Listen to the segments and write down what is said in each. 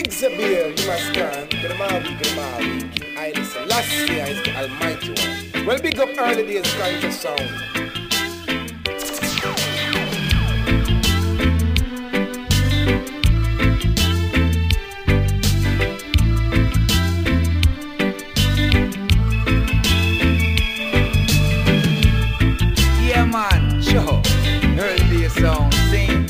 Zabir, you must stand. Get him out, get him out. King Haile Selassie is the Almighty One. Well, big up early days, conscious sound. Yeah, man, sure. Early days sound, sing.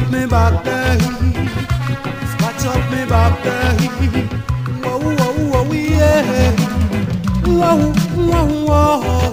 up me back there, scratch up me back there. Whoa, whoa, whoa, yeah. Whoa, whoa, whoa.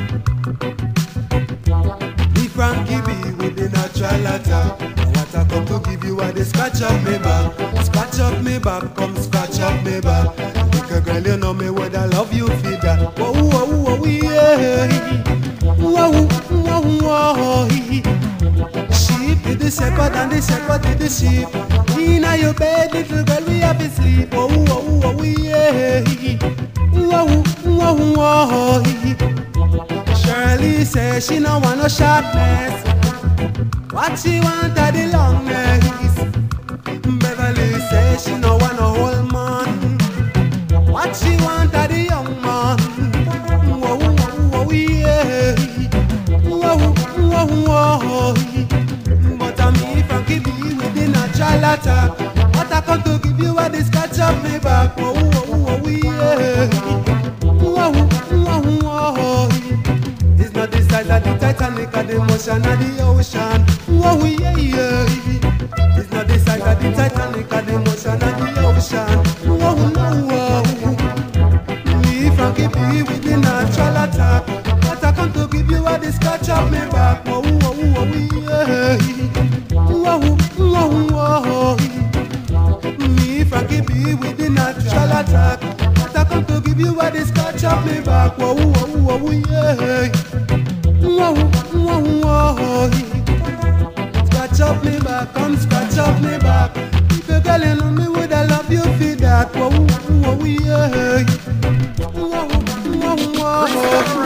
The Frankie B with the natural attack. What I come to give you are the scratch up me back. Scratch up me back, come scratch up me back. Make a girl, you know me what I love you for that. Whoa, whoa, whoa, yeah. Whoa, whoa, whoa. Sheep did the shepherd and the shepherd did the sheep. Inna your bed, little girl, we have to sleep. Whoa, whoa, whoa, yeah. Whoa, whoa, whoa. Shirley says she no want no sharpness. What she want are the longness. Beverly says she no want no old man. What she want are the young man. Whoa, whoa, whoa, yeah. Whoa, whoa, whoa. But I'm me Frankie B with the natural attack. What I come to give you are the scratch up me back. Whoa, whoa, whoa, yeah. Whoa, whoa, whoa. It's not the size of the Titanic or the motion of the ocean. Whoa, yeah, yeah. It's not the size of the Titanic or the motion of the ocean. Whoa, no, whoa. Me Frankie B with the natural attack. What I come to give you are the scratch up me back. Whoa, whoa, whoa, yeah. Whoa, whoa, whoa. Me Frankie B with the natural attack. What I come to give you are the scratch up me back. Whoa, whoa, whoa, yeah. Whoa, whoa, whoa. Scratch up me back, come scratch up me back. If you girl you know me would I love you for that. Whoa, whoa, yeah. Whoa, whoa, whoa.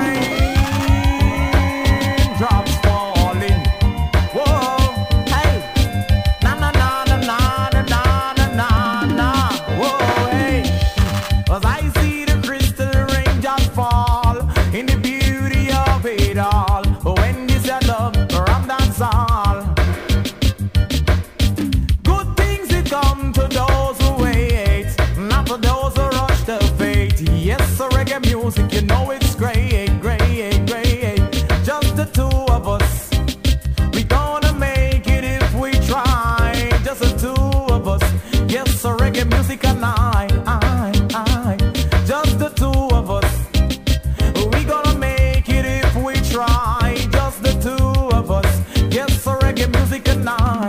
Drops falling. Whoa, hey. Na na na na na na na na na. Whoa, hey. 'Cause I see the crystal rain just fall in the beauty of it all. When this is done, from dance all. Good things it come to those who wait, not to those who rush to fate. Yes, so reggae music, you know it's great, great, great. Just the two of us, we gonna make it if we try. Just the two of us, yes, so reggae music and I. Just the two of us, we gonna make it if we try. Just the two of us, yes, so reggae music and I.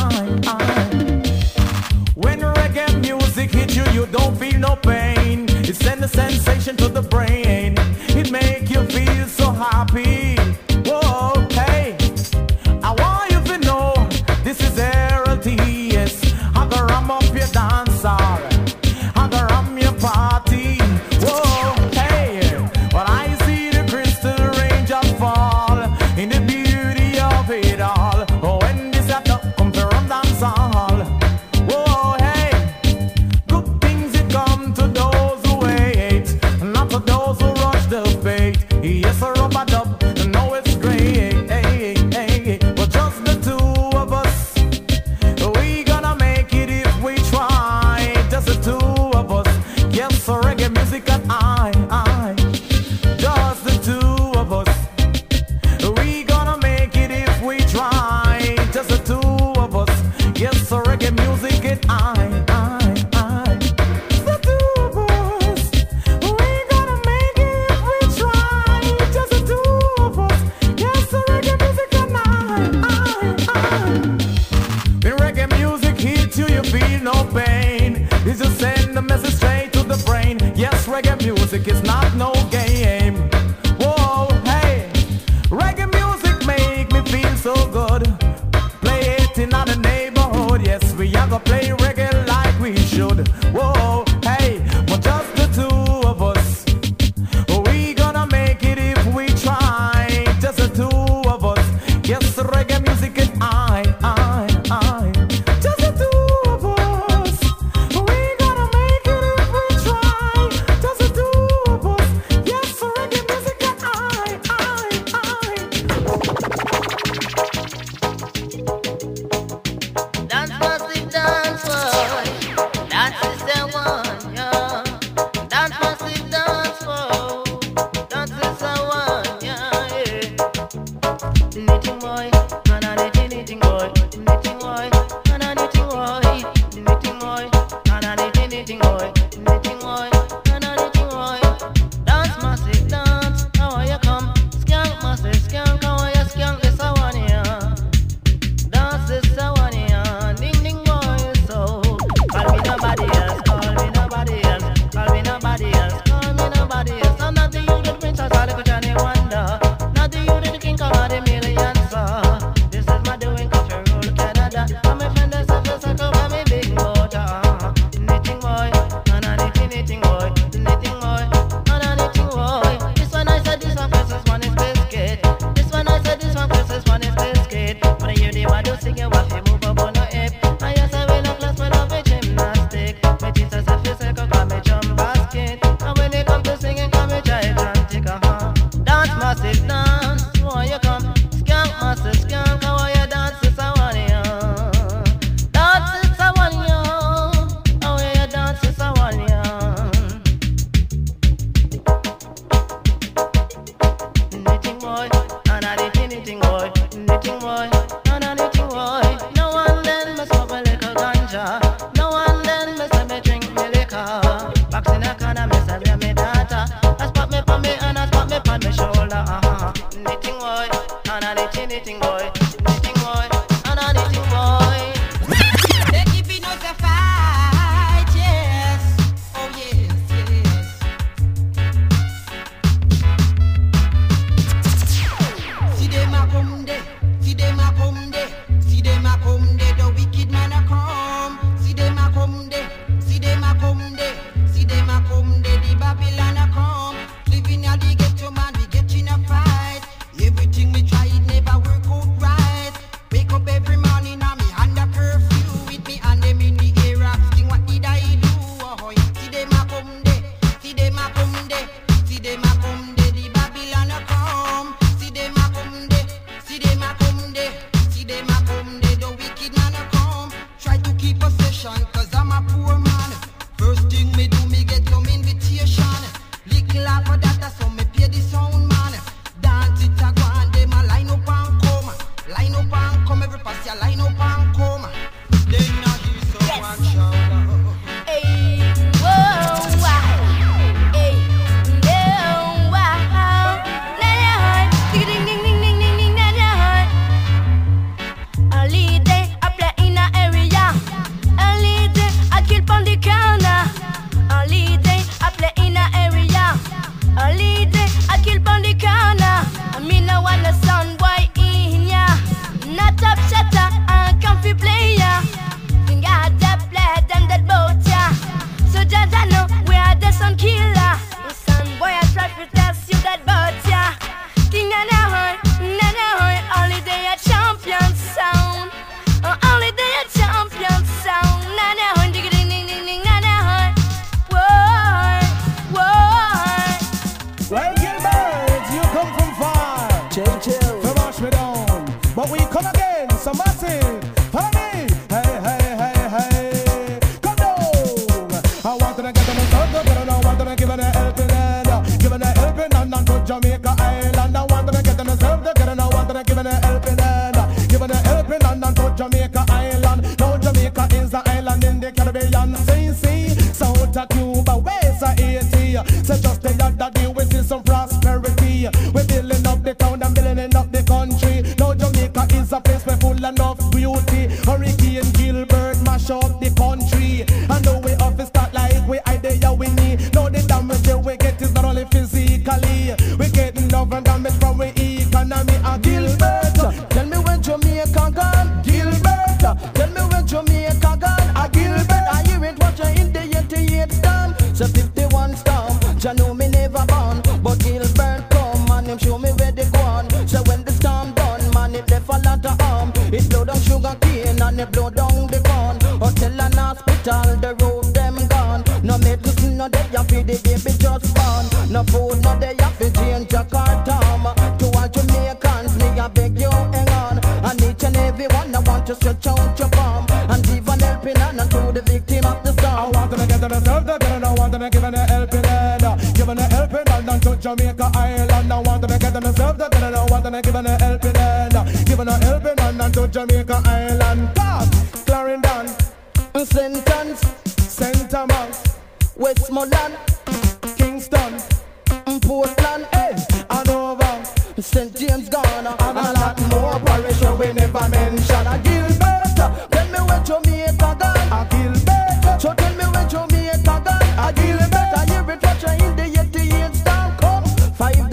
When reggae music hits you, you don't feel no pain. It sends a sensation to the brain. It make you feel so happy. Whoa, hey, I want you to know this is RLTS. I'm gonna ram up your dance hall. I'm gonna ram your party. Whoa, hey, when I see the crystal rain just fall in the beauty of it all. Oh, when this at the come to run dance hall. Whoa, hey, good things it come to those who wait, not to those who rush the fate. Yes, a rubber dub, know it's great, hey, hey, but just the two of us, we gonna make it if we try. Just the two of us, yes, so reggae music and I. Just the two of us, we gonna make it if we try. Just the two of us, yes, so reggae music and I. The two of us, we gonna make it if we try. Just the two of us, yes, so reggae music and I. When reggae music hits you, you feel no pain. It's just send the message straight to the brain. Yes, reggae music. Box in a corner, me say where me data. I spot me pon me and I spot me pon me shoulder. Knitting boy, and a knitting boy, knitting boy, and a knitting boy. They keeping us a fight, yes. Oh yes, yes. See them a come there, see them a come there, see them a come there. The wicked man a come. See them a come there, see them a come there, see them a come there. The Babylon a come. Living at the ghetto man, we get in a fight. Everything we try it never work out right. Wake up every morning and me under curfew with me and them in the air asking what did I do? Oh, see them a come there, see them a come there, see them a come there. The Babylon a come. See them a come there, see them a come there, see them a come there. The wicked man a come. Try to keep possession 'cause I'm a poor man. First thing me do, me get some invitation. Little after that, so me pay the sound man. Dance it a go and them a line up and come. Line up and come, every pass ya line up and come. Then now hear someone shout. Hey, whoa, wow. Hey, no, wow. Ding, ding, ding, ding, ding, ding, ding, a lead day, I play in a area. A lead day, I kill pon the corner. A lead day, I play in a area. A lead day, I kill pon the corner. I mean, I want a son boy in ya. Not up shutter and comfy player. Think I had play them that boat ya. So just I know we are the sun killer. Son boy, I try to test you that boat ya. Think na only they a champion sound. Only they a champion sound. Na ding ding ding ding ding na. Whoa, whoa. Well, Gilbert, you come from far. Chill, chill. To wash me down. But we come again, so massive. Follow me. Hey, hey, hey, hey. Come down. I want to get on the top, but I want to give it a helping hand. Give it a helping hand and to Jamaica Island. I want to get on the top, but I want to give it a helping hand. Give it a helping hand and to Jamaica Island. Now Jamaica is the island in the Caribbean. See, south of Cuba, west of Haiti. So just the other day we see some prosperity. We're building up the town and building up the country. Now Jamaica is a place where full enough beauty. Hurricane Gilbert mash up the country. And now we have to start like we idea we need. Now the damage we get is not only physically. We getting love and damage from we economy. And Gilbert, tell me when Jamaica gone. Gilbert, tell me when Jamaica gone. Gilbert, I hear it watching in the 88 storm. So 51 storm, Jah know me never born. But Gilbert come and him show me where they gone. So when the storm done, man, it left a lot of harm. It blow down sugar cane and it blow down the corn. Hotel and hospital, the road them gone. No medicine, no day you feed the baby just born. No food, no day you feed change your cartom. To all Jamaicans, me I beg you hang on. And each and every one I want to stretch out your palm and give an helping hand to the victim of the storm. I want to get to the self, I want to give an helping hand. Giving a helping hand to Jamaica Island. I want to get to the self, I want to give an helping hand. Giving a helping hand to Jamaica Island. God, Clarendon, St. Anne's, St. Thomas, Westmoreland, Kingston, Portland, Hanover, St. James, Ghana, and a lot more parish we never mention. Gilbert, tell me where Jamaica gone. Gilbert, so tell me where Jamaica gone. Gilbert, I hear it watching in the 88 storm. Come, $5,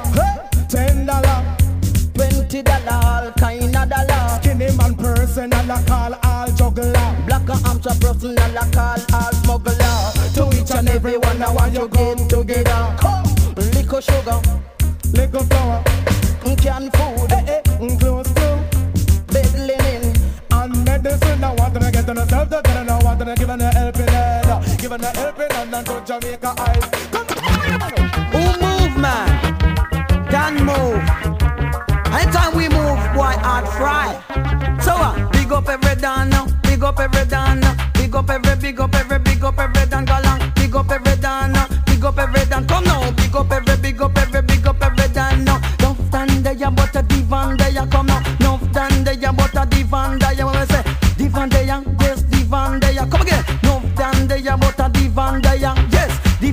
$10, $20, all kind of dollar. Skinny man personal, I call all juggler. Black and Amsa personal, I call all smuggler. To each and every one, I want you get together. Come, liquor sugar, liquor flour, canned food, clothes too, bed linen, and medicine. I want to get on the self, I want to give an helping hand. Give an helping hand and to Jamaica Island. Who move, man? Can move. Anytime we move, boy, hard fry. So big up every dan now, big up every dan now, big up every dan galang, big up every dan now, big up every dan. Come now, big up every dan now. Don't stand there, but a divan there, come now. Don't stand there, but a divan there. When we say divan there, yes, divan there. Come again. Don't stand there, but a divan there, yes.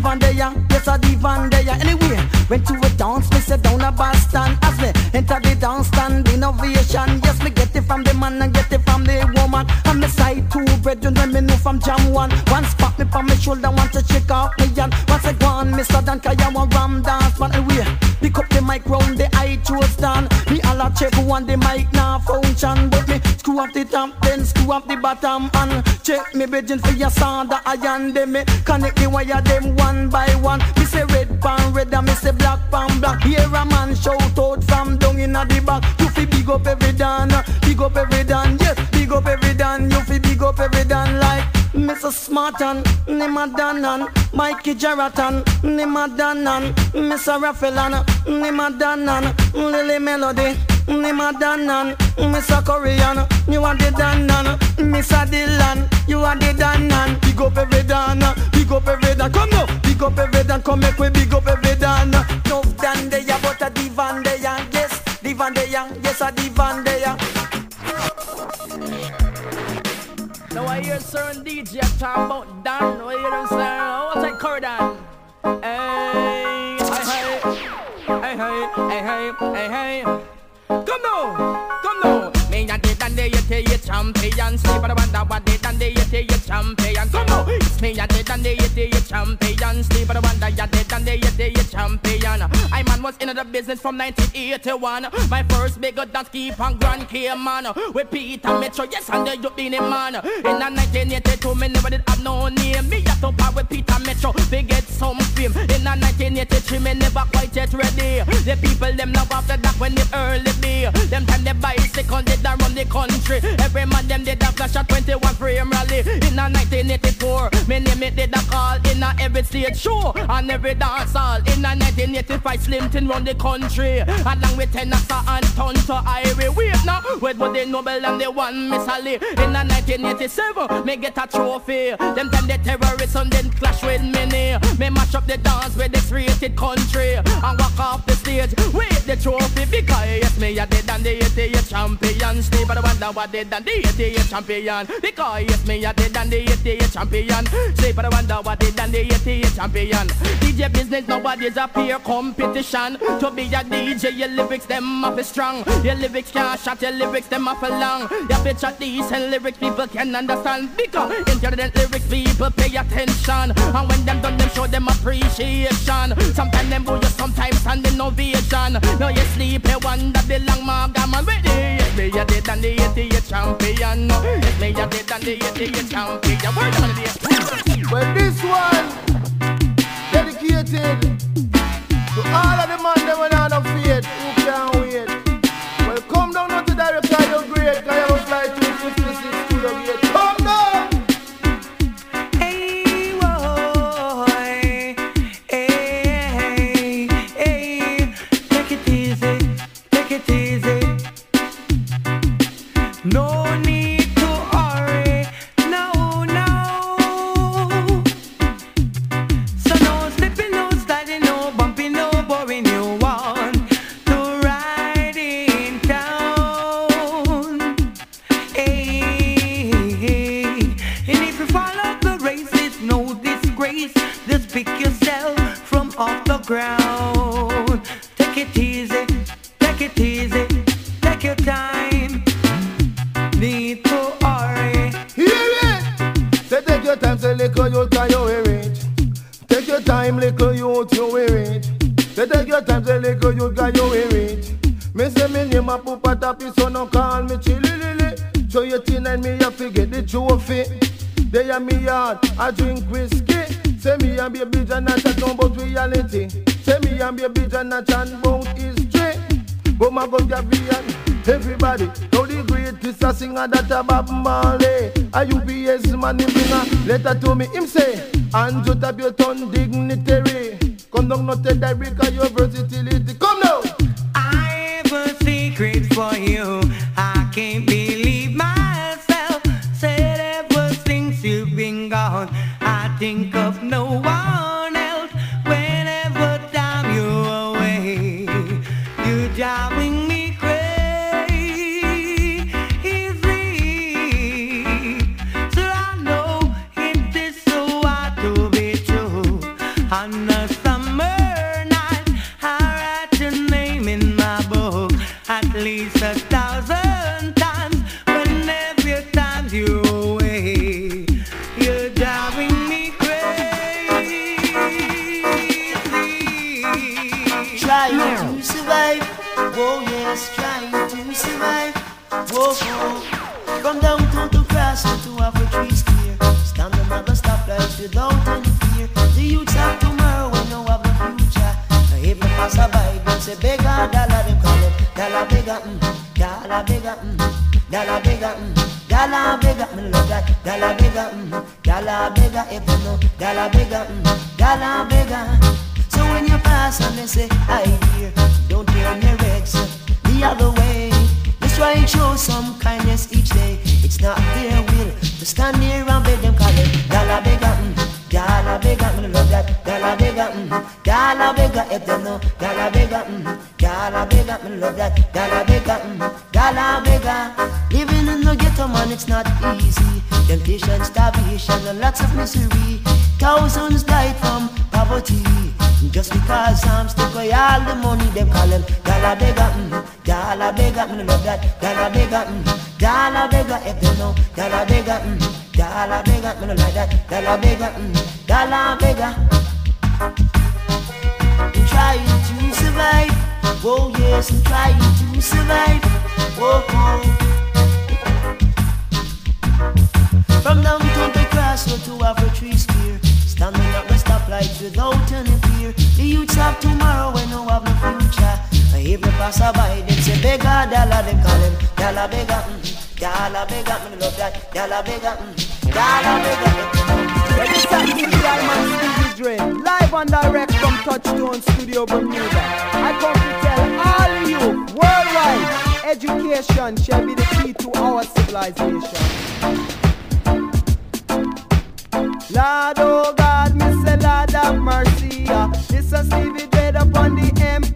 divan there, yes a divan there. Anyway, went to a dance, me sit down a bus stand. As me enter the dance stand, innovation. Yes, me get it from the man and get it from the woman. And me side two brethren when me know from jam one. One spot me on my shoulder, want to check out me yan. Once I go on, Mr. Dan, cause you want ram dance. But anyway, pick up the mic round the iTunes stand. Me all a check who want the mic now function. But me screw up the top, then screw up the bottom. And check me bedroom for your sound that I and them. Me connect the wire them one by one. Me say red pan red and me say black pan black. Here a man shout out from down in the back. You fi big up every dan, big up every dan. Yes, big up every dan. You fi big up every dan like Mr. Smartan, Nima Danan, Mikey Jaratan, Nima Danan, Mr. Raffalan, Nima Danan, Lily Melody, Nima Danan, Mr. Korean, you are the Danan, Mr. Dylan, you are the Danan. Big up every dan, big up every dan. Come now, big up every dan. Come make we big up every dan. No dan there, but a divan there, yes, divan there, yes a divan there. Now I hear certain DJ talk about Dan. I hear them say, what's that Cordan? Hey, hey, hey, hey, hey, hey. Come now. Me and the Dan, they champion. See, but I wonder what they done, they champion. Come now. It's me and the Dan, they champion. See, but I wonder what they done, they champion. I man was in the business from 1981. My first big dance keep on Grand Cayman. With Peter Metro, yes, and the European man. In 1982, me never did have no name. Me had to part with Peter Metro, they get some fame. In 1983, me never quite yet ready. The people, them love after that when it early be. Them time they bicycle, they da run the country. Every man, them did a flash at 21 frame rally. In 1984, me name it did a call. In every stage show, and every dance hall. In 1985, Slim Tin run the country. Along with Tennessee and Tonto Irie. Wait now, with the Nobel and the one Miss Ali. In 1987, me get a trophy. Them time the terrorists and then clash with me. Me mash up the dance with this rated country. And walk off the stage with the trophy. Because yes, me a dead and the 88 champion. Steve, but I wonder what they done, the 88 champion. Because yes, me a dead and the 88 champion. Steve, but I wonder what they done, the 88 champion. DJ business nowadays a peer competition. To be a DJ, your lyrics them off is strong. Your lyrics can't shot, your lyrics them off long. Your bitch a decent lyrics people can understand. Because intelligent lyrics people pay attention. And when them done them show them appreciation. Sometimes them boo you, sometimes stand innovation. Now you sleep, you wonder the long maga man. Yes, me a dead and the 88 champion. Yes, me a dead and the 88 champion. Where the day? Well, this one dedicated to all of the man that went out of faith who can't wait. Well, come down to the director, you're great. Cause you have a flight to 56 to the gate. Come down! Hey, boy. Hey, hey. Take it easy. Take it easy. No need to hurry. No, no. So no slipping, no sliding, no bumping, no boring. You want to ride in town. Hey, and if you follow the race, it's no disgrace. Just pick yourself from off the ground. Take it easy, take it easy, take your time. Need to hurry. Hear it! Say take your time, say little youth, cause you wear it. Take your time, little youth, you wear it. Say take your time, say little youth, cause you wear it. Me say me name a Poopa Tapi, so no call me Chili Lily. Show your tin and me a forget the trophy. They are me yard, I drink whiskey. Say me and be a bitch and not chat about reality. Say me and be a bitch and not chat about history. But my God, everybody, know the greatest a singer that a Bob Marley. A UPS man, he bring a letter to me. Him say, Andrew tap your tongue dignitary. Come down, not take that because your versatility. Come now! I have a secret for you. I can't believe myself. Said ever since you've been gone, I think of no one else. Whenever time you're away, you're driving me crazy. So I know it is so hard to be true. Oh yes, trying to survive. Whoa, whoa. From downtown to Crossroad to half a tree steer. Standing at the stoplight without any fear. The youths of tomorrow will know of the future. If you pass by, them say bigger dollar, them call it dollar bigger, dollar bigger, dollar bigger, dollar bigger. Me love that dollar bigger, dollar bigger. If you know dollar bigger, dollar bigger. So when you pass and they say hi dear, don't turn your heads the other way. Let's try and show some kindness each day. It's not their will to stand here and beg them, call it dollar bigger, dollar bigger. Me love that dollar bigger, dollar bigger. If you know dollar bigger, dollar bigger. Me love that dollar bigger, dollar bigger. Living in the ghetto, man, it's not easy. Temptation, starvation, and lots of misery. Thousands died from poverty. Just because I'm stuck with all the money, them call them dollar bigger, dollar bigger. Me love that dollar bigger, dollar bigger. If you know dollar bigger, dollar bigger. Me like that dollar bigger, dollar bigger. I'm trying to survive. Oh yes, I'm trying to survive. Oh, oh. From downtown to Crossroad to half a tree steer. Standing at the stoplight without any fear. The youths of tomorrow will know of the future. And if you pass by, them say bigger dollar, them call them dollar bigger, dollar bigger. Me love that dollar bigger, dollar bigger. Let me start to the Alman Stevie Dre, live and direct from Touchstone Studio Bermuda. I come to tell all of you, worldwide, education shall be the key to our civilization. Lord, oh God, me say Lord have mercy. This a Stevie Dread upon the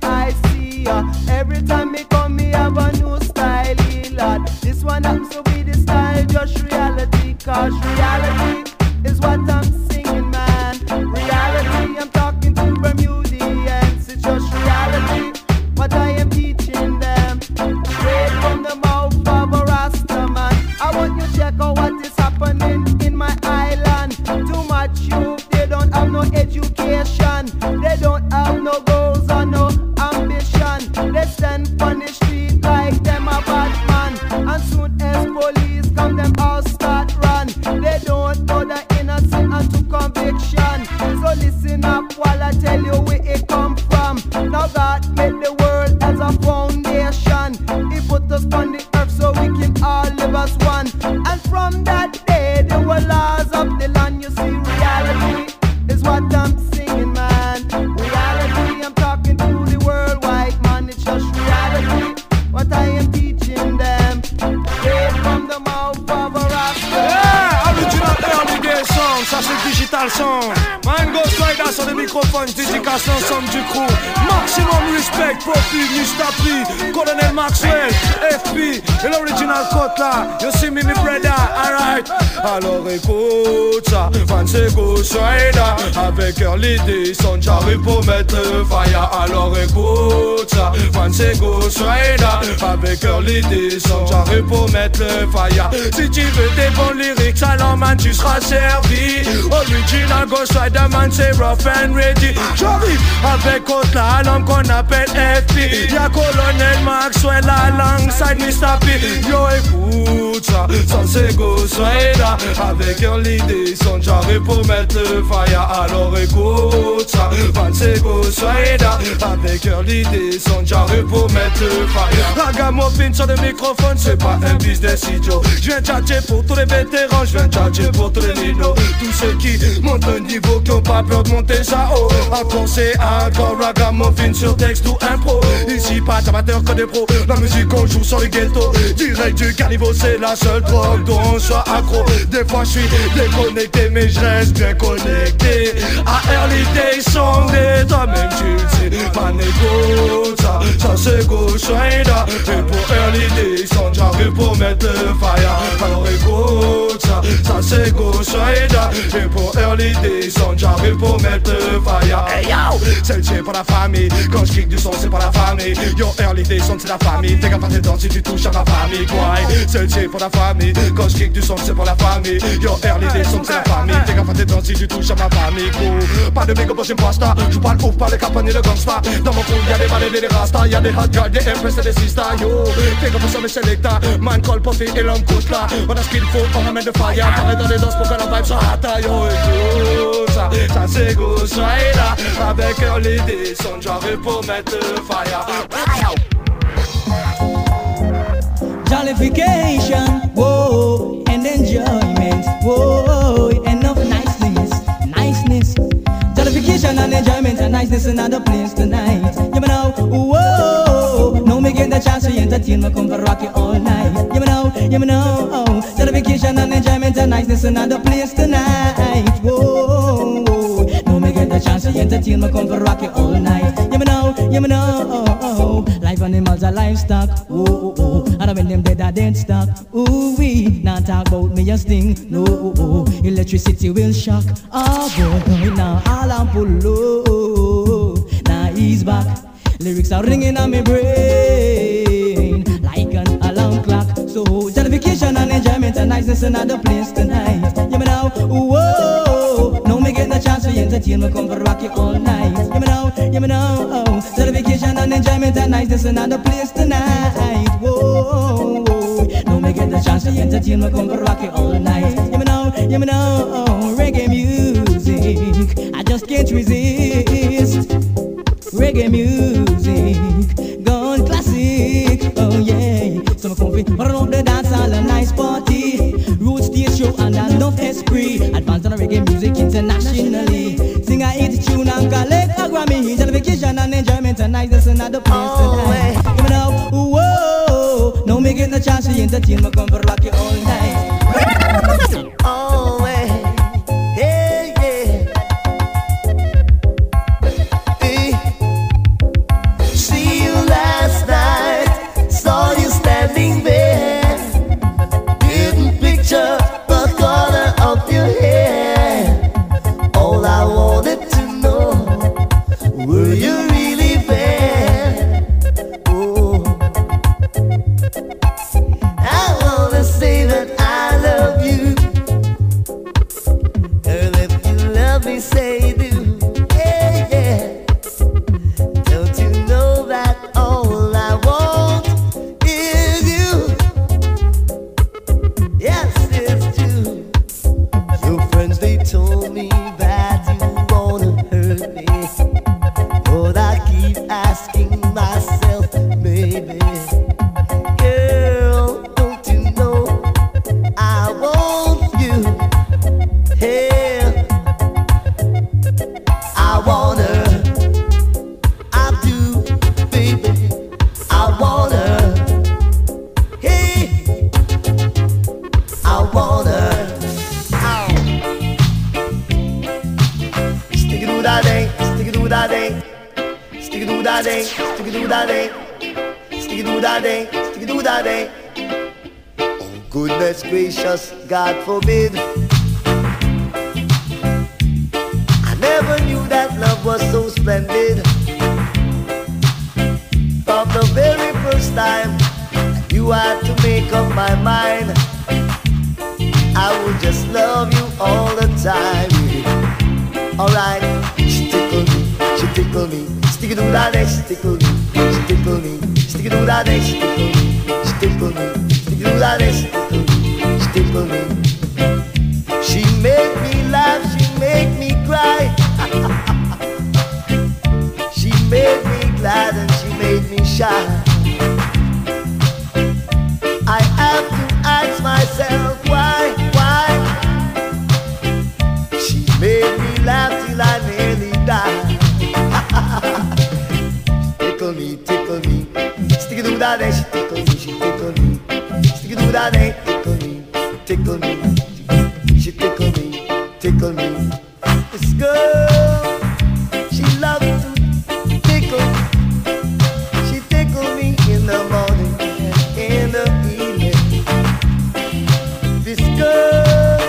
MIC. Every time me come, me have a new style, Lord. This one happens to be the style, just reality. Cause reality is what I'm singing, man. Reality, I'm talking to Bermudians. It's just reality, what I am teaching them. Straight from the mouth of a Rasta man. I want you to check out what is happening in my island. Too much youth, they don't have no education. They don't have no goals or no ambition. They stand on the street like them a bad man. And soon as police come, them all start run. They don't know the innocent and to conviction. So listen up while I tell you where it come from. Now God made the world as a foundation. He put us on the earth so we can all live as one. And from that day there were laws of the land. You see, reality is what I'm singing, man. Reality, I'm talking to the worldwide man. It's just reality, what I am teaching them. Straight from the mouth of a Rasta. Yeah, original early day song, ça c'est digital song. Mango Slider sur les microphones, dédicace l'ensemble du crew. Maximum respect, Profil, Mr. P, Colonel Maxwell, FP, et l'original cote là. You see me, my brother, alright. Alors écoute ça, Mango Slider, avec early day song, j'arrive pour mettre le fire. Alors écoute ça, Mango Slider, avec early day song, j'arrive pour mettre le fire. Si tu veux des bons lyrics, alors man, tu seras servi. Original Ghost Rider, man, c'est rough and ready. J'arrive avec autre la l'homme qu'on appelle FP. Y'a Colonel Maxwell alongside Mr. P. Yo, écoute ça, ça c'est Ghost Rider. Avec early day son, j'arrive pour mettre le fire. Alors écoute ça, man, c'est Ghost Rider. Avec early day son, j'arrive pour mettre le fire. Ragamuffin sur le microphone, c'est pas un business idiot. J'viens tchatcher pour tous les vétérans, j'viens tchatcher pour tous les ninos. Tous ceux qui montent le niveau, qui ont pas peur de monter ça haut. Encore c'est encore ragamuffin sur texte ou impro. Ici pas d'amateur que des pros. La musique on joue sur le ghetto. Direct du caniveau, c'est la seule drogue dont on soit accro. Des fois je suis déconnecté mais je reste bien connecté. À early day song, et toi-même tu le sais. Pas négo, ça c'est Ghost Rider. Et pour early day song, j'arrive pour mettre le fire. Alors écoute ça, ça c'est Ghost Rider. Et pour Early Descent, j'arrive pour mettre le fire. Hey yo, c'est le tien pour la famille. Quand je kick du son, c'est pour la famille. Yo, Early Descent, c'est la famille. Fais gaffe à tes dents si tu touches à ma famille. Quoi, c'est le tien pour la famille. Quand je kick du son, c'est pour la famille. Yo, Early Descent, c'est la famille. Fais gaffe à tes dents si tu touches à ma famille. Pas de méga boss impasta. Je parle ouf, pas les campagnes et le gangsta. Dans mon crew, y'a des balais et des rastas. Y'a des hot girls, des empress et des sisters. Yo, fais gaffe à mes selecta. Man call puffy et l'homme couche là. On a ce qu'il faut, on amène de fire. Parler dans les danses pour que la vibe soit hata. Yo, écoute ça, ça c'est Ghost Rider. Avec Early Descent, j'arrive pour mettre le fire. Jollification, whoa, and enjoyment, whoa, enough niceness, niceness. Jollification and enjoyment and niceness in another place tonight. You know, whoa, no me get the chance to entertain me, come for rock it all night. You know, jollification and enjoyment and niceness in another place tonight. Whoa, no me get the chance to entertain me, come for rock it all night. You know, life animals are livestock. Whoa, and when them dead are dead stock. Ooh, we not talk about me a sting. No, electricity will shock. Oh, boy, now all I'm pull low. Now he's back. Lyrics are ringing on my brain like an alarm clock. So jollification and enjoyment and niceness in another place tonight. You know, whoa, no me get the chance to entertain me, come for rock it all night. You know, jollification and enjoyment and niceness in another place tonight. Whoa, no me get the chance to entertain me, come for rock it all night. You know, reggae music, I just can't resist. Reggae music, gone classic, oh yeah. So I'm comfy, run up the dance hall, a nice party. Road stage show and enough esprit. Advance on reggae music internationally. Sing a hit tune and collect a Grammy. Jollification and enjoyment and niceness in another place tonight. You know, whoa, no me get the chance to entertain me, come for rock you all night. Oh, yeah, yeah. See you last night, saw you standing there. Didn't picture the color of your hair. All I wanted to know, were you really there? Oh, I wanna say that I love you. Girl, if you love me, say do. Yeah, yeah. Don't you know that all I want is you? Yes, it's true. Your friends, they told me that you wanna hurt me, but I keep asking myself, maybe. Girl, don't you know I want you? Yeah, I wanna, I do, baby, I wanna, hey, I wanna, ow. Stick it do that day, stick it do that day, stick it do that day, stick it do that day, stick it do that day, stick it do that day. Oh goodness gracious, God forbid. I never knew that love was so splendid. From the very first time I knew I had to make up my mind, I would just love you all the time. Alright, she tickle me, stick it do that day, she tickle me, she tickle me, stick it do that day, she tickle me, she tickle me, stick it do that day, she tickle me, she tickle me. She make me laugh, she make me cry. She made me glad and she made me shy. I have to ask myself why? She made me laugh till I nearly died. Tickle me, stick it do that day, she tickle me, stick it do that day, tickle me, she tickle me. This girl, she loves to tickle. She tickle me in the morning and in the evening. This girl,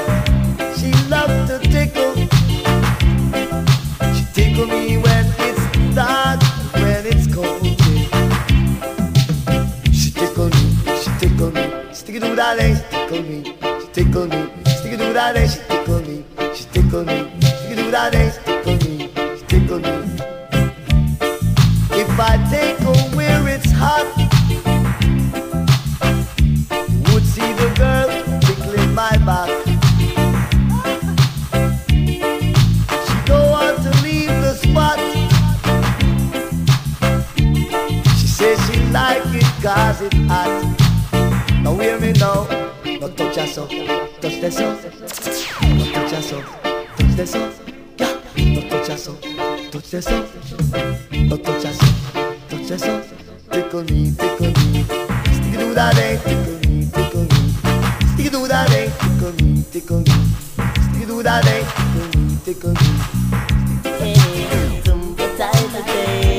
hear me now. No touch us up, touch this up. No touch us up, touch this up. Yeah. No touch us up, touch this up. No touch us up, touch this up. Tickle me, tickle me. Stick to that day, tickle me, tickle me. Stick to that day, tickle me, tickle me. Stick to that day, tickle me, tickle me. Hey, some good time today.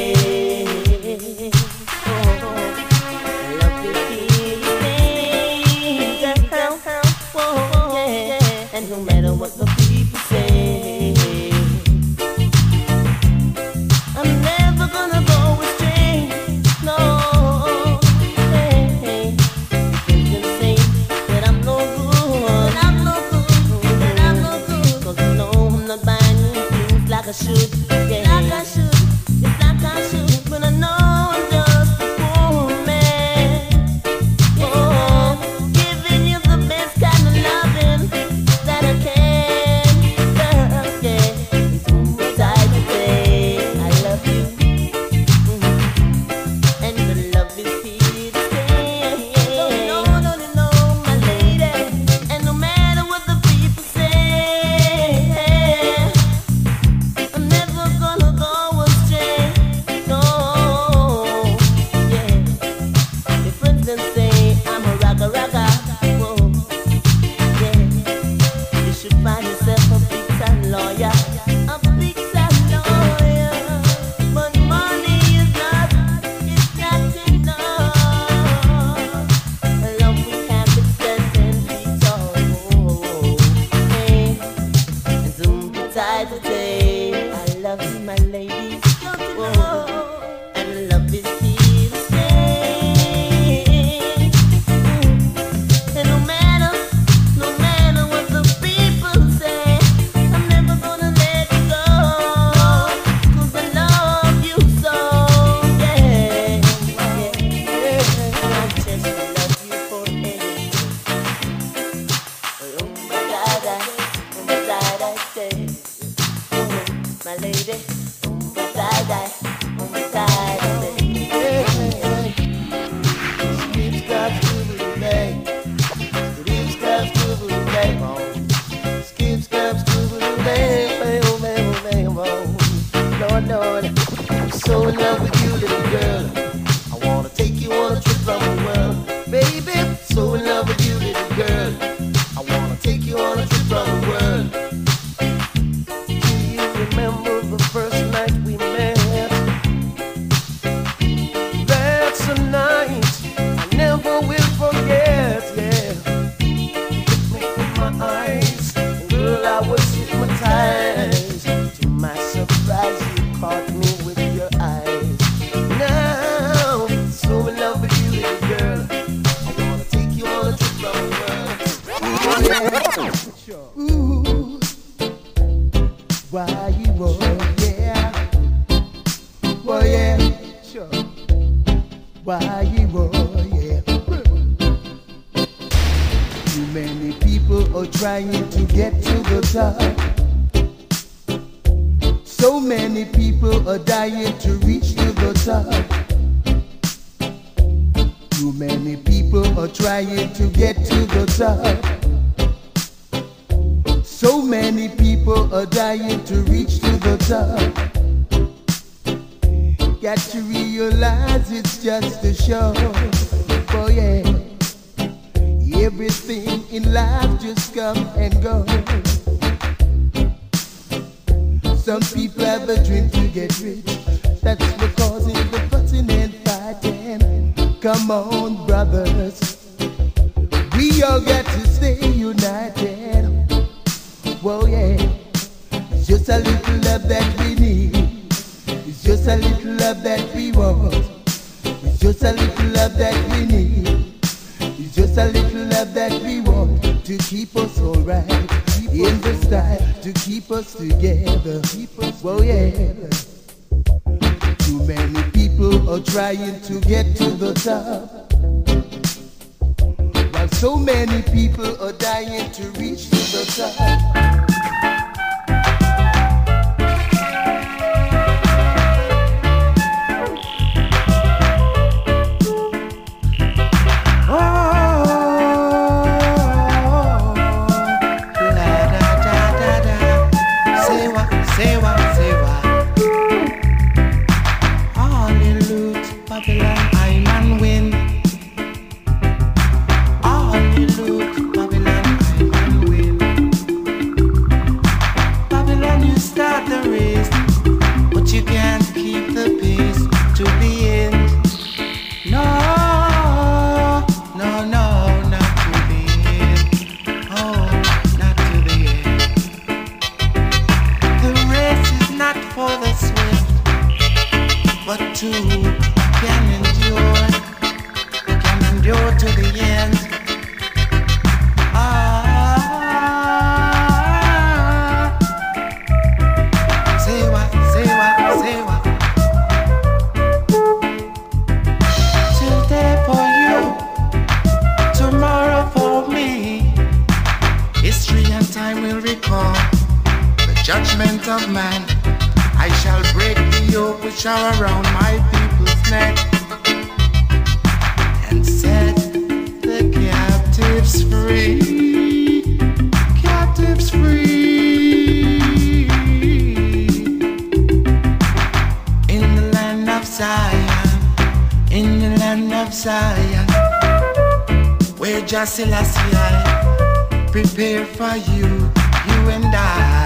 And no matter what the people say, I'm never gonna go astray. No, hey, you can say that I'm no good, that I'm no good, that I'm no good. 'Cause you know I'm not buying things like I should, yeah. Like I should, it's like I should. But I know I'm just a poor man. Oh, giving you the best kind of loving that I can, girl, yeah. It's one time today. I love you, and the love is here to stay. No, no, no, no, my lady. And no matter what the people say, I'm never gonna go astray. No, yeah. Your friends then say I'm a ragga ragga. Whoa, yeah. You should find yourself a big time lawyer, a big time lawyer. But money is not enough. Love we have extend and reach all. Hey, and don't be tired today. I love you, my lady. Whoa, and love is here to stay. And no matter what the people say, I'm never gonna let you go. 'Cause I love you so, yeah, yeah. I just love you for anything. Oh my God, I say, my lady, oh my God, I say. Scream, scratch, doodle, bang. Scream, scratch, doodle, bang. Scream, scratch, doodle, bang. Bang, oh, bang, oh, bang, oh. Lord, Lord, I'm so in love with you, little girl. I wanna take you on a trip around the world. Baby, so in love with you, little girl. I wanna take you on a trip around the world. Do you remember the first night we met? That's a night I never will forget, yeah. With my eyes, girl, I was hypnotized. To my surprise, you caught me with your eyes. Now, so in love with you, little girl. I wanna take you on a trip around the world. Ooh, why you yeah, well yeah, sure. Why you yeah. Too many people are trying to get to the top. So many people are dying to reach to the top. Too many people are trying to get to the top. So many people are dying to reach to the top. Got to realize it's just a show. Oh yeah, everything in life just come and go. Some people have a dream to get rich. That's what causing the fussing and fighting. Come on, brothers, we all got to stay united. Whoa yeah, it's just a little love that we need. It's just a little love that we want. It's just a little love that we need. It's just a little love that we want to keep us alright in the style, to keep us together. Whoa yeah. Too many people are trying to get to the top, while so many people are dying to reach to the top. Oh, too can endure to the end. Say what? Today for you, tomorrow for me. History and time will recall the judgment of man. I shall break the yoke which are around my people's neck and set the captives free. Captives free. In the land of Zion, in the land of Zion, where Jah Selassie prepare for you, you and I.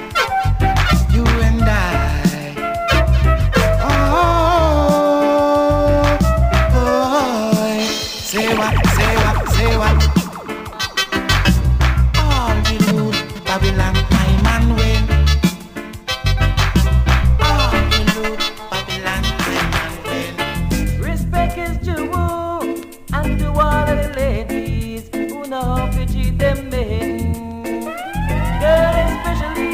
Say what? All the loot, Babylon, time and win. All the loot, Babylon, time and win. Respect is due, and to all of the ladies who know how to treat them men. Girl, especially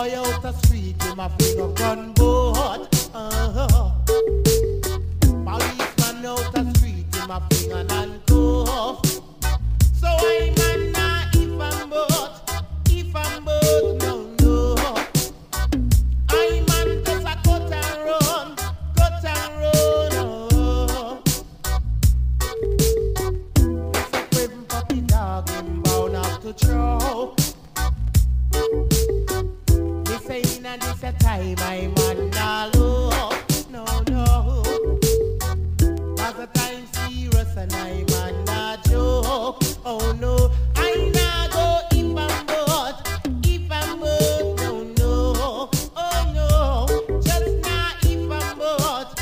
boy out the street, him a fling a gun boat. Policeman out the street, him a fling a handcuff. So I man nah if I'm boat, no. I man just a cut and run, oh. It's a craving puppy dog, him bound up to throw. This ain't a this a time I man nah look, no. Cause the time serious and I man nah joke, oh no. I nah go if I'm boat, no, oh no. Just nah if I'm boat,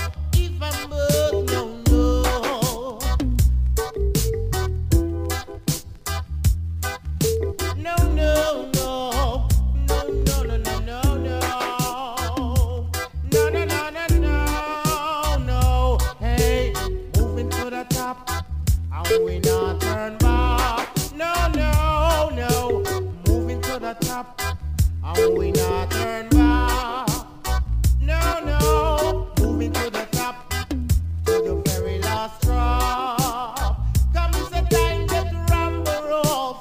no. Hey, moving to the top, and we not turn back. No. Moving to the top, and we not turn back. No. Moving to the top, to the very last drop. Come is the time that rumble off.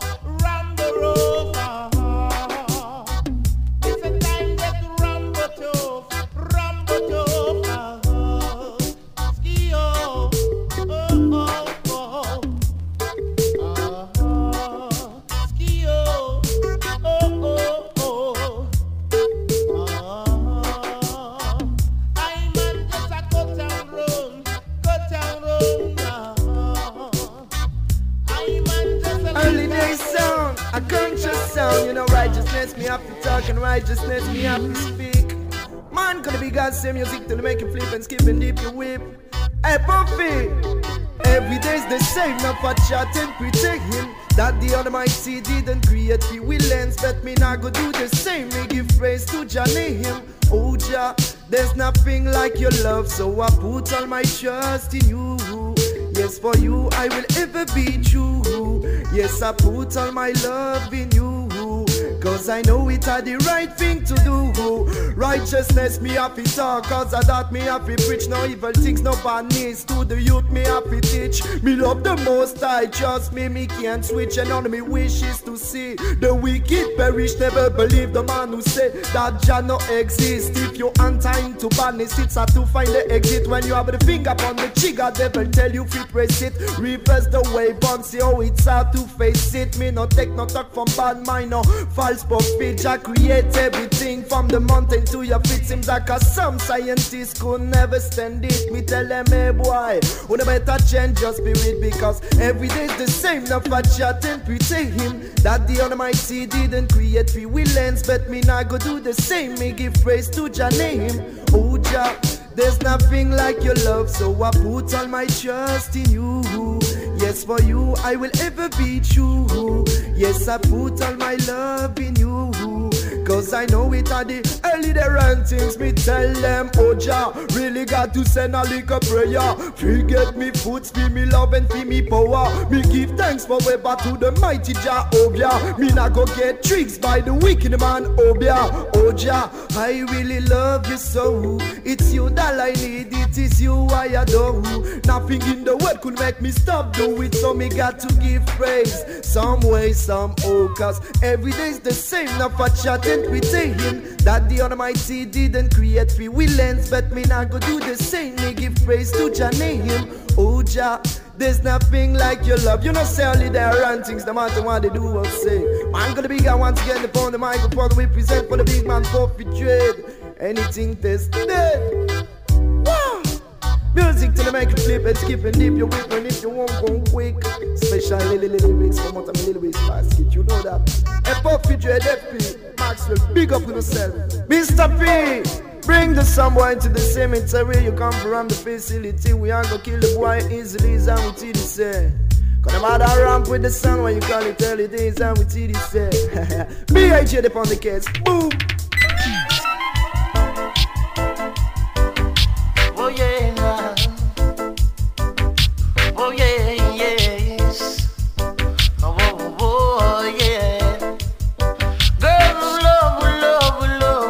It's the time that rumble tough. Ski-oh, oh. Ski-oh, oh. I'm on just a cut and run now. I'm on just a Early day sound, a conscious sound. You know righteousness, me have to talk, and righteousness, me have to speak. Man, gonna be God's same music till make you flip and skip and dip your whip. Hey, Puffy, every day's the same, not for chat and pretend him. That the Almighty didn't create the villains, but me not go do the same. Me give praise to Johnny him. Oh Jah, there's nothing like your love, so I put all my trust in you. Yes, for you I will ever be true. Yes, I put all my love in you, cause I know it are the right thing to do. Righteousness me happy talk, cause I that me happy preach. No evil things, no bad needs to the youth me happy teach. Me love the most I trust me can't switch. And on me wish is to see the wicked perish. Never believe the man who said that Jah no exist. If you untie to badness, it's hard to find the exit. When you have the finger on the trigger, devil tell you fit press it. Reverse the way, bomb, see how it's hard to face it. Me no take no talk from bad mind, no false prophet. Jah create everything from the mountain to your feet. Seems like some scientists could never stand it. Me tell them, hey boy, you better change your spirit, because every day's the same. Not for chat and pretend him that the Almighty didn't create free villains, but me not go do the same. Me give praise to Jah name. Oh Jah, there's nothing like your love, so I put all my trust in you. Yes, for you I will ever be true. Yes, I put all my love in you, cause I know it are the early there and things. Me tell them, oh Jah, really got to send a little prayer. Forget me foot, feel me love and feel me power. Me give thanks forever to the mighty Jah, oh yeah. Me not go get tricks by the wicked man, oh yeah. Oh Jah, I really love you so. It's you that I need, it is you I adore. Nothing in the world could make me stop do it, so me got to give praise. Some way, some cause every day's the same. Not for chat and pretend him that the Almighty didn't create free villains, but me not go do the same. Me give praise to Jah name. Oh Jah, there's nothing like your love. You know, say only there are things, no matter what they do or say. Man gonna be guy once again upon the microphone. We present for the big man Puffy Dread. Anything tested. Wow. Music till they make you flip and skip and dip your whip, and if you won't go quick. Special little lyrics from what I'm a little bit basket, you know that. And Puffy Dread FP, Maxwell, big up with yourself. Mr. P, bring the somewhere into the cemetery. You come from the facility, we ain't gonna kill the boy easily, is how we tell you say. Cause no matter ramp with the sun when you call it early days, and we tell you say. B.I.J. upon the case, boom. Oh yeah. Oh yeah, yes. Oh yeah. Girl, love,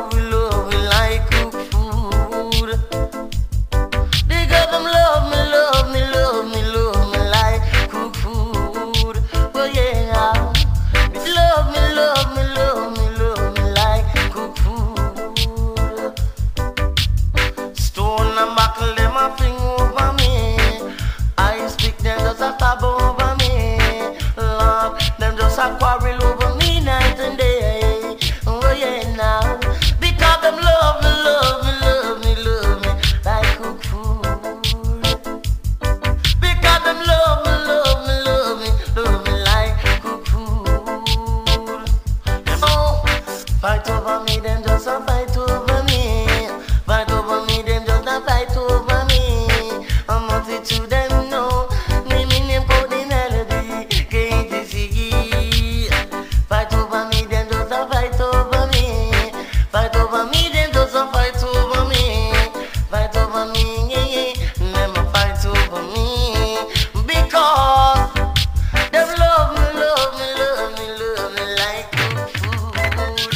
just a fight over me. Fight over me, them just a fight over me. A multitude them know. Naming them for the melody. KTC. Fight over me, them just a fight over me. Fight over me, them just a fight over me. Fight over me, them a fight over me. Because them love me, love me, love me, love me like food.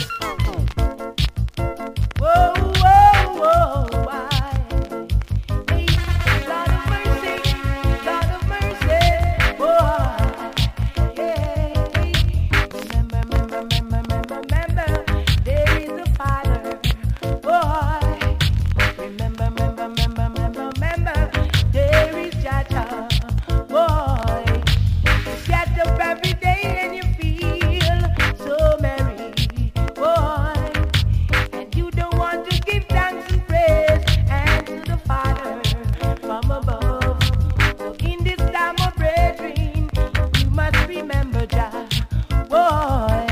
Whoa, whoa, whoa, why? Hey, Lord of mercy, Lord of mercy, boy. Yeah. Remember, there is a Father, boy. Remember, there is Jah, boy. You get up every day and you feel so merry, boy. And you don't want to give thanks and praise and to the Father from above. So in this time of brethren, you must remember Jah, boy.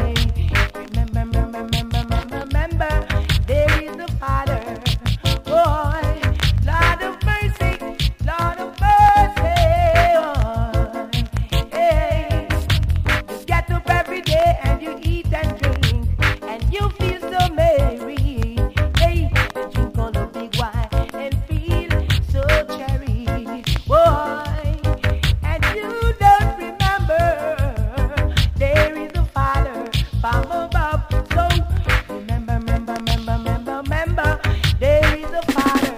Remember, there is a Father, boy. Lord of mercy, Lord of mercy, boy. Hey, you get up every day and you eat and drink and you feel so merry. Hey, you drink all the big wine and feel so cherry, boy. And you don't remember there is a Father from above. So remember, there is a Father.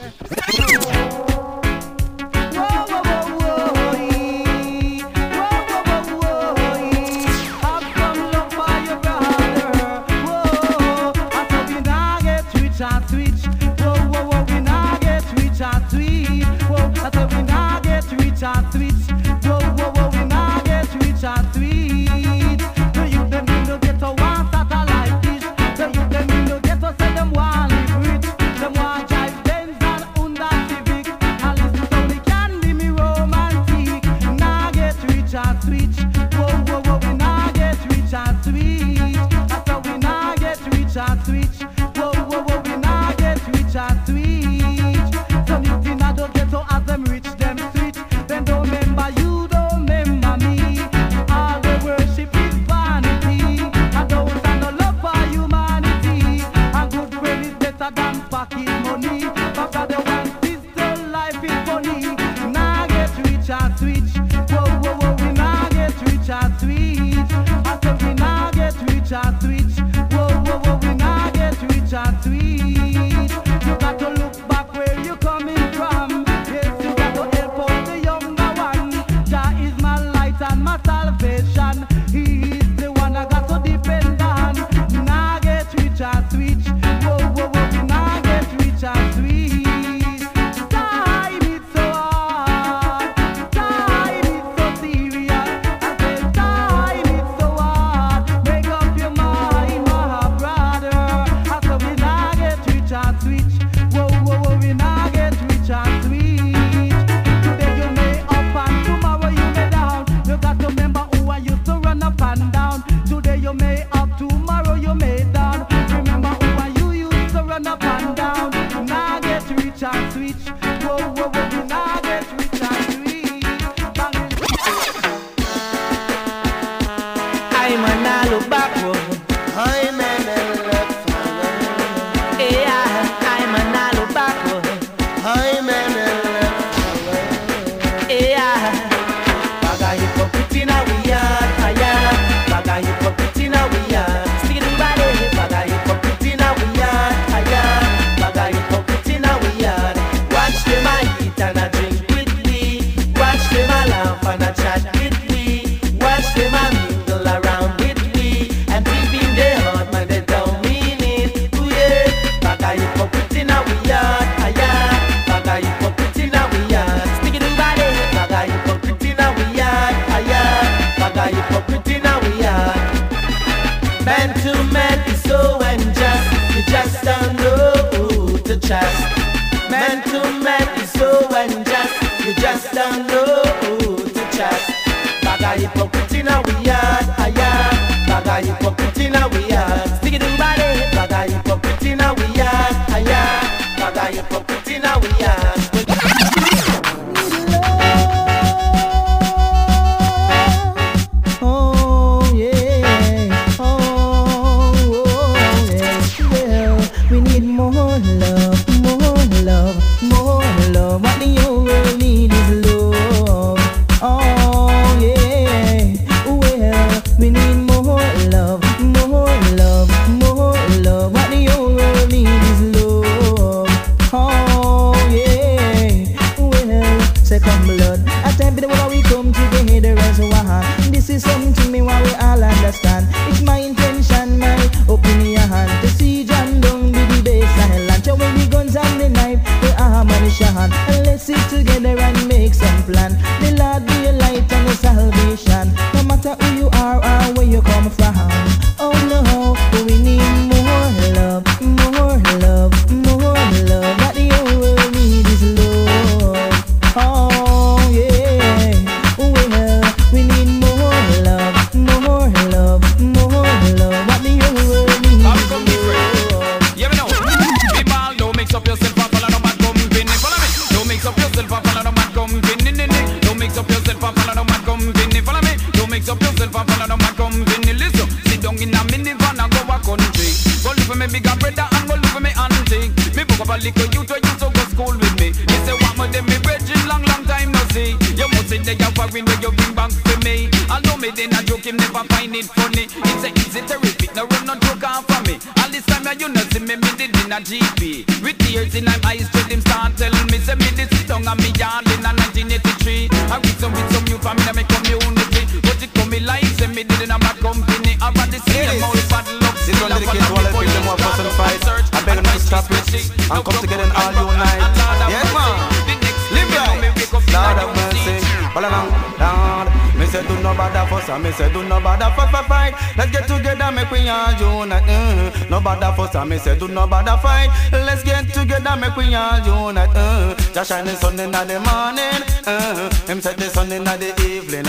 Whoa, whoa, whoa, whoa, whoa, whoa, whoa, whoa. Have some love for your brother. Whoa, I said we nah get rich and switch. Whoa, whoa, whoa, we nah get rich and sweet. Whoa, I said we nah get rich and switch. Whoa, whoa, whoa, we nah get rich and sweet. The youth them in the ghetto want starter like this. The youth them in the ghetto say them want live rich. Them want drive Benz and Honda Civic. And listen to the candy me romantic. Nah get rich and switch. Whoa, whoa, whoa, we nah get rich and sweet. I said we nah get rich and switch. Whoa, whoa, whoa, we nah get rich and sweet. Some youth in the ghetto as them rich, them switch. Them don't remember you, don't remember me. All the worship is vanity. I don't have no love for humanity. And good friend is better than pocket money. Papa the one pistol life is funny. Nah get rich and switch. Whoa, whoa, whoa, we nah get rich and sweet. I said we nah get rich and switch. Whoa, whoa, whoa, we nah get rich and sweet. You got to look back where you coming from. Yes, you got to help out the younger one. Jah is my light and my salvation. He is the one I got to depend on. Nah get rich and switch. Whoa, whoa, whoa, we nah get rich and sweet. Time is so hard. Time is so serious. I said time is so hard. Make up your mind, my brother. I said we nah get rich and switch. Whoa, whoa, whoa, we nah get rich and switch. Today you may up and tomorrow you may down. You got to remember who I used to run up and down. Today you may up, tomorrow you may down. Remember who I used to run up and down. Nah get rich and switch. Whoa, whoa, whoa, we nah get rich and switch. I'm a nah look backward. I'm a nah look forward. Yeah, I'm a nah look backward. I'm a nah look forward. Yeah, baga hypocrite in a we are. Yeah, baga hypocrite in a we are. Still body, baga hypocrite in a we are. Yeah, baga hypocrite in a we are. Watch them a eat and a drink with me. Watch them a laugh and a chat with me. Watch them a mingle around with me. And deep in their heart, man, they don't mean it. Ooh yeah, baga hypocrite in a we are. Yeah, baga hypocrite in a we are. Stick it to body, baga hypocrite in a we are. Yeah, baga hypocrite in a we are. Man to man is so unjust. You just don't know who to trust. Man to man is so unjust. You just don't know who to trust. Baga hypocrite in a we are. Baga hypocrite in a we are. Stick it to body. Baga hypocrite fix and plan. The Lord be your light and your salvation. No matter who you are or where you come from. Oh no, we need more love, more love, more love. What the whole world needs is love. Oh yeah, well, we need more love, more love, more love. What the whole world needs is love. Yeah, we know. People, don't mix up yourself and follow no man company. Follow me. Don't mix up yourself and follow no man company. Don't mix up yourself and follow no man company. Follow me. Don't mix up yourself and follow no man company. Listen, sit down in a minivan and go a country. Go look for me bigger brother and go look for me auntie. Me book up a little youth where you to go school with me. Me say what more them me bridging long time no see. You must sit there for when you bring back for me. I know me then a joke him never find it funny. It's a easy terrific, no run no joke on for me. All this time you know see me did in a GP. With tears in my eyes, straight him start tell me say me this song and me yard in a 1983. I with some you from me my community. But it come me life say me did in a my company. I got this same old bad luck. This one dedicated to all the people who have fought and fight. I beg them to stop it and come together and all unite. Yes man, live right, Lord of mercy. All along, Lord. Me say do no bother fuss and me say do no bother fight. Let's get together, make we all unite. No bother fuss and me say do no bother fight. Let's get together, make we all unite. Just shine the sun in the morning. Him set the sun in the evening.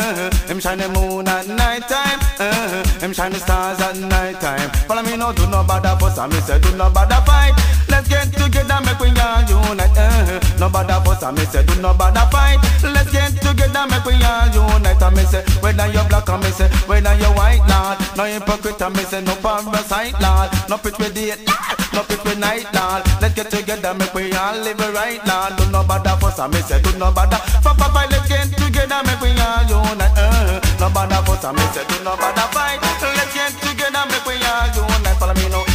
Him shine the moon at night time. Him shine the stars at night time. Follow me now, do no bother fuss and me say do no bother fight. Let's get together, make we all unite. No bother fuss and me say do no bother fight. Let's get together, make we all unite. And me say whether you black and me say whether you white, Lord. No hypocrite and me say no parasite, Lord. No pitch with date, no pitch with night, Lord. Let's get together, make we all live right, Lord. Do no bother fuss and me say do no bother fight. Let's get together, make we all unite. No bother fuss and me say do no bother fight. Let's get together, make we all unite. Follow me now.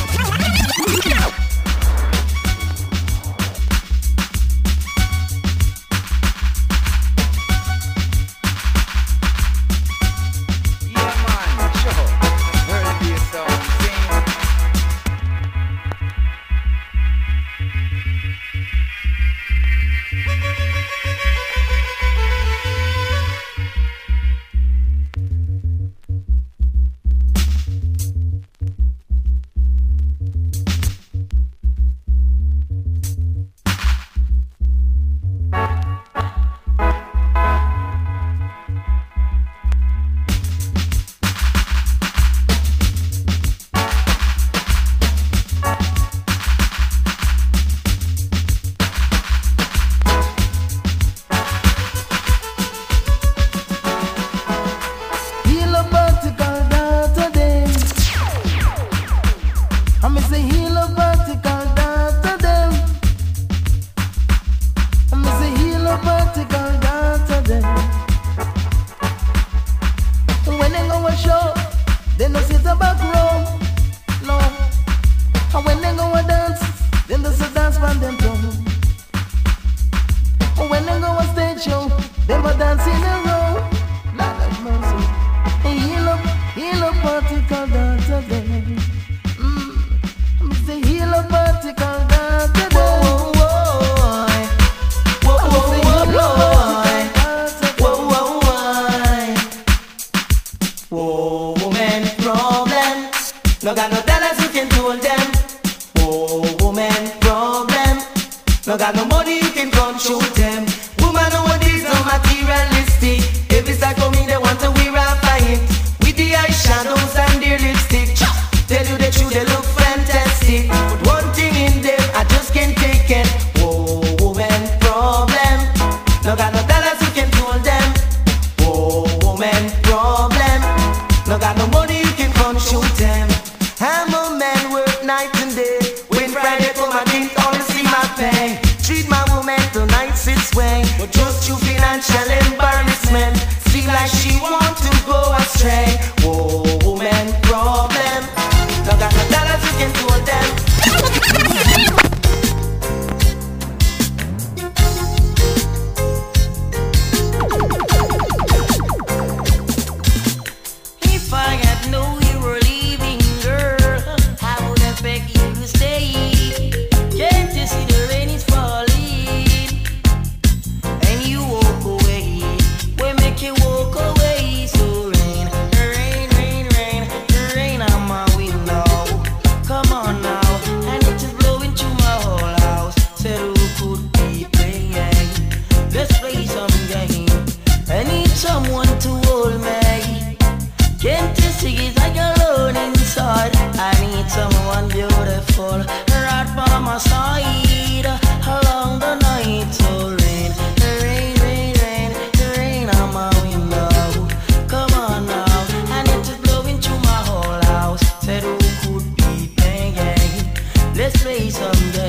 You by my side along the night. So rain, rain, rain, rain, rain on my window. Come on now, and it is blowing through my whole house. Said who could be paying? Let's play some games.